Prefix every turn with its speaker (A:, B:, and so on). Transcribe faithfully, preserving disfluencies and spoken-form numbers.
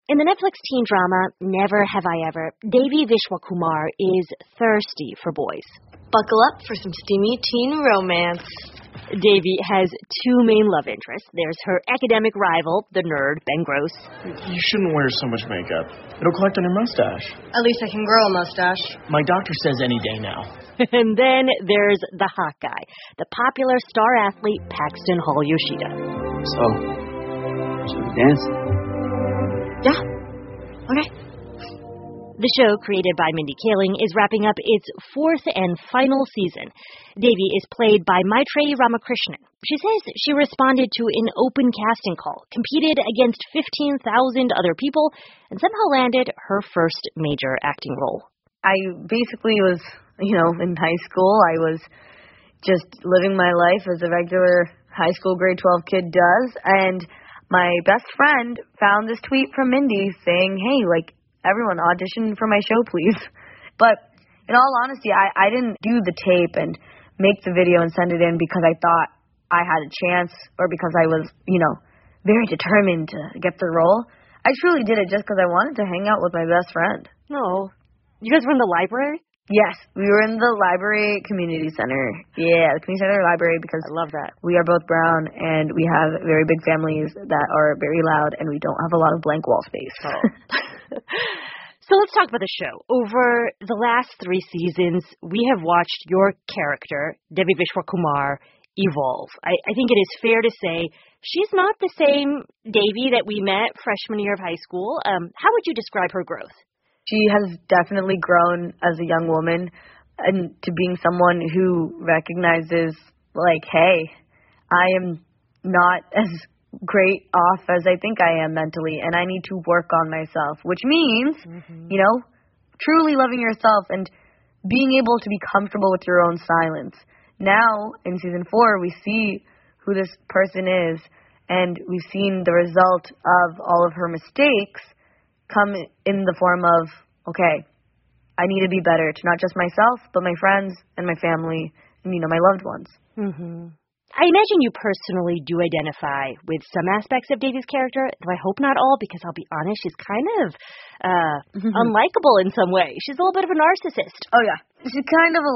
A: In the Netflix teen drama Never Have I Ever, Devi Vishwakumar is thirsty for boys.
B: Buckle up for some steamy teen romance.
A: Devi has two main love interests. There's her academic rival, the nerd, Ben Gross.
C: You shouldn't wear so much makeup. It'll collect on your mustache.
B: At least I can grow a mustache.
C: My doctor says any day now.
A: And then there's the hot guy, the popular star athlete Paxton Hall Yoshida.
D: So, should we dance?
B: Yeah. Okay.
A: The show, created by Mindy Kaling, is wrapping up its fourth and final season. Devi is played by Maitreyi Ramakrishnan. She says she responded to an open casting call, competed against fifteen thousand other people, and somehow landed her first major acting role.
B: I basically was, you know, in high school. I was just living my life as a regular high school grade twelve kid does, and my best friend found this tweet from Mindy saying, hey, like, everyone audition for my show, please. But in all honesty, I, I didn't do the tape and make the video and send it in because I thought I had a chance or because I was, you know, very determined to get the role. I truly did it just because I wanted to hang out with my best friend.
A: No. You guys were in the library?
B: Yes, we were in the library community center. Yeah, the community center library because
A: I love that.
B: We are both brown and we have very big families that are very loud and we don't have a lot of blank wall space.
A: Oh. So let's talk about the show. Over the last three seasons, we have watched your character, Devi Vishwakumar, evolve. I, I think it is fair to say she's not the same Devi that we met freshman year of high school. Um, how would you describe her growth?
B: She has definitely grown as a young woman and to being someone who recognizes, like, hey, I am not as great off as I think I am mentally, and I need to work on myself, which means, mm-hmm. you know, truly loving yourself and being able to be comfortable with your own silence. Now, in season four, we see who this person is, and we've seen the result of all of her mistakes come in the form of, okay, I need to be better to not just myself, but my friends and my family and, you know, my loved ones.
A: Mm-hmm. I imagine you personally do identify with some aspects of Devi's character, though I hope not all, because I'll be honest, she's kind of uh, mm-hmm. unlikable in some way. She's a little bit of a narcissist.
B: Oh, yeah. She's kind of a